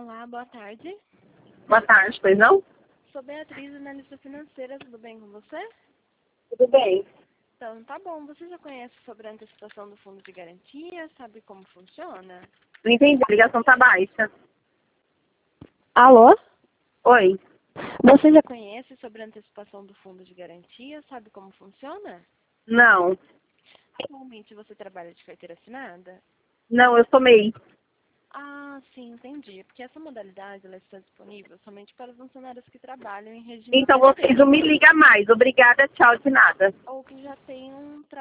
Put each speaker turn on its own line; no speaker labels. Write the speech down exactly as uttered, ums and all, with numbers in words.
Olá, boa tarde.
Boa tarde, pois não?
Sou Beatriz, analista financeira, tudo bem com você?
Tudo bem.
Então, tá bom. Você já conhece sobre a antecipação do fundo de garantia? Sabe como funciona?
Não entendi, a ligação tá baixa.
Alô?
Oi.
Você já conhece sobre a antecipação do fundo de garantia? Sabe como funciona?
Não.
Atualmente você trabalha de carteira assinada?
Não, eu sou M E I.
Ah, sim, entendi. Porque essa modalidade ela está disponível somente para os funcionários que trabalham em regime
Então vocês
C L T
não me ligam mais. Obrigada, tchau, de nada.
ou que já têm um trabalho